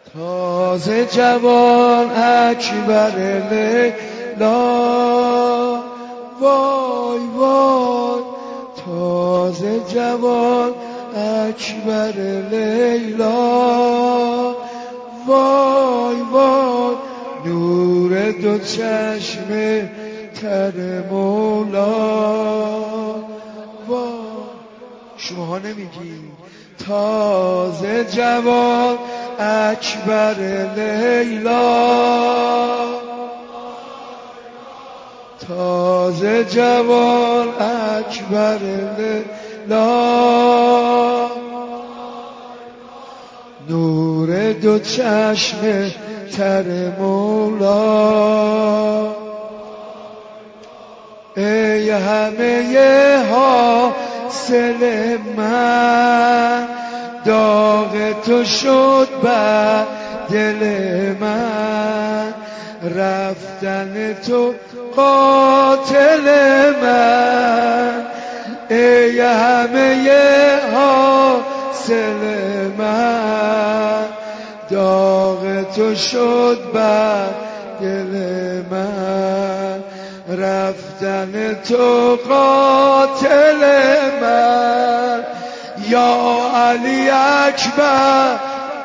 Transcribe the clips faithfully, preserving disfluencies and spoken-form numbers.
تازه جوان اکبر لیلا، وای وای تازه جوان اکبر لیلا، وای وای نور دو چشم تر مولا. وای شماها نمیگی تازه جوان اکبر لیلا، تازه جوان اکبر لیلا، نور دو چشم تر مولا. ای همه حاصل من، داغ تو شد بر دل من، رفتن تو قاتل من. ای همه حاصل من، داغ تو شد بر دل من، رفتن تو قاتل من. یا علی اکبر،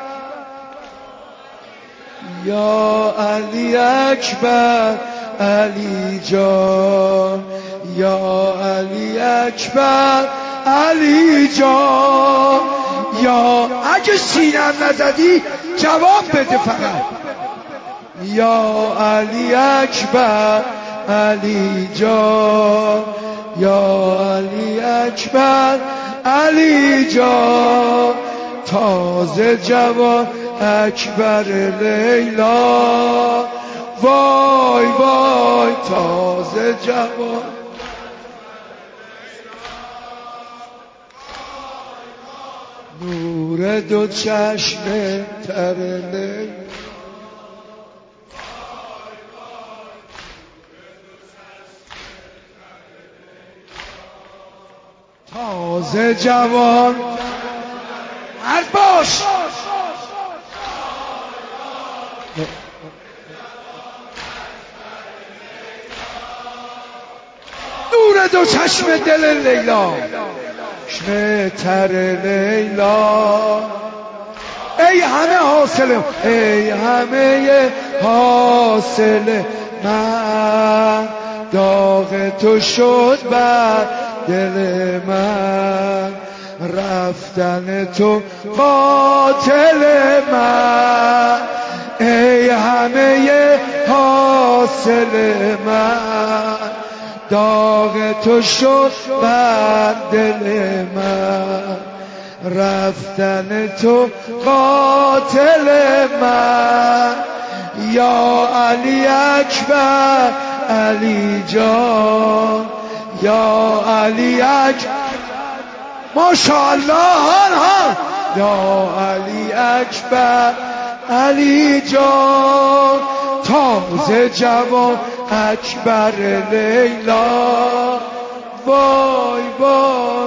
یا علی اکبر علی جان، یا علی اکبر علی جان. یا اگه سینم نزدی جواب بده فقط. یا علی اکبر علی جان، یا علی اکبر علی جان. تازه جوان اکبر لیلا، وای وای تازه جوان. نور دو چشم تر لیلا، تازه جوان مرد باش. نور دو چشم دل لیلا، چشم تر لیلا. ای همه حاصل، ای همه حاصل من، داغ تو شد بر دل من، رفتن تو قاتل من. ای همه حاصل من، داغ تو شد بر دل من، رفتن تو قاتل من. یا علی اکبر علی جان، یا علی اکبر ماشاءالله هان هان. یا علی اکبر علی جان، تازه جوان اکبر لیلا، وای وای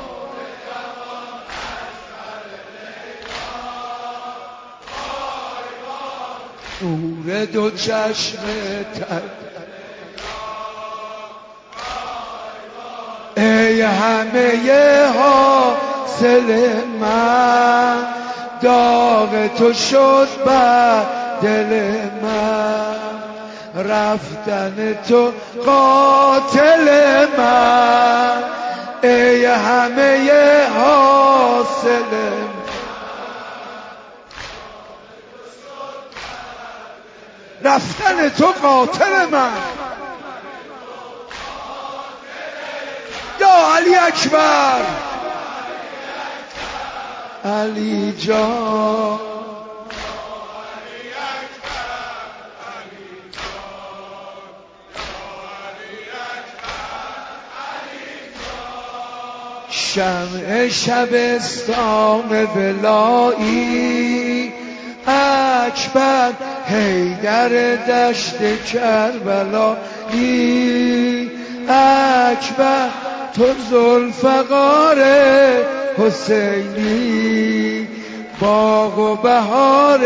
نور دو چشم تر. ای همه حاصل من، داغ تو شد بر دل من، رفتن تو قاتل من. ای همه حاصل من، رفتن تو قاتل من. یا علی اکبر علی جان، شمع شبستان ولایی، اکبر حیدر دشت کربلایی. اکبر تو ذوالفقار حسینی، باغ و بهار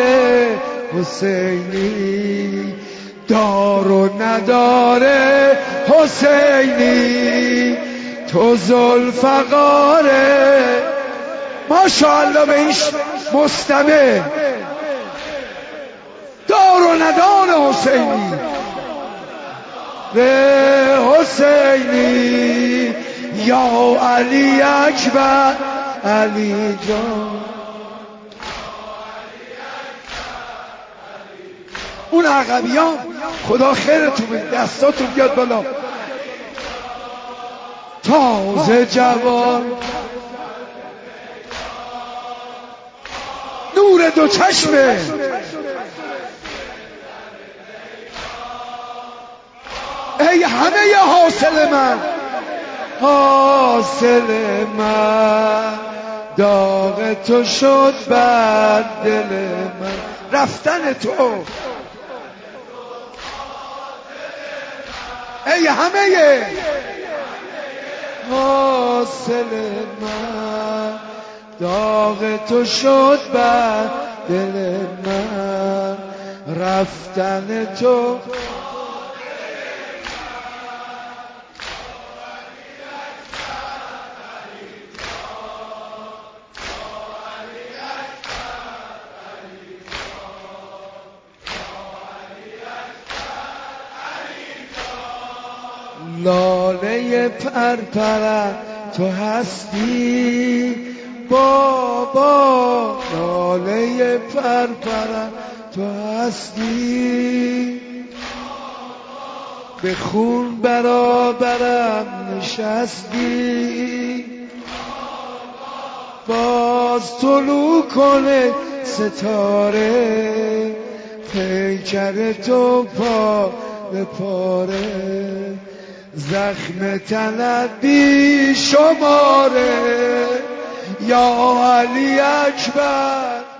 حسینی، دار و نداره حسینی، تو ذوالفقاره. ماشاءالله به این مستمع، دار و ندار حسینی، به حسینی یا علی اکبر، علی جان. اون عقبیان خدا خیرتون بده، دستاتون بیاد بالا. تازه جوان نور دو چشمه، ای همه حاصل من، حاصل من، داغ تو شد بر دل من، رفتن تو. ای همه حاصل من، داغ تو شد بر دل من، رفتن تو. لاله پرپرم تو هستی بابا، لاله پرپرم تو هستی، به خون برابرم نشستی، باز طلوع کنه ستاره، پیکر تو پا به پاره، زخم تنت بی شماره، یا علی اکبر.